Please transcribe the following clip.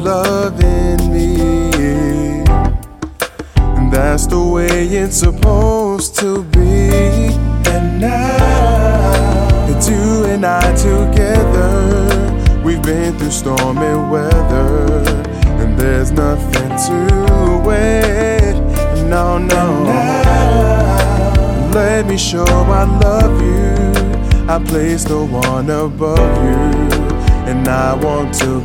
loving me. And that's the way it's supposed to be. And now it's you and I together. We've been through stormy weather, and there's nothing to it. No, no. Let me show I love you. I place no one above you, and I want to